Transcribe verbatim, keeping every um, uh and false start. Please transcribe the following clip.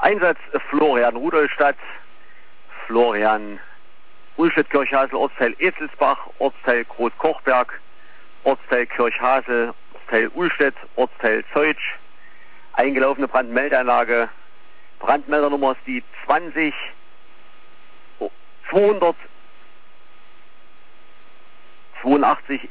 Einsatz Florian Rudolstadt, Florian Ullstedt-Kirchhasel, Ortsteil Ezelsbach, Ortsteil Groß-Kochberg, Ortsteil Kirchhasel, Ortsteil Ullstedt, Ortsteil Zeutsch. Eingelaufene Brandmeldeanlage. Brandmeldernummer ist die zwanzig zweihundertzweiundachtzig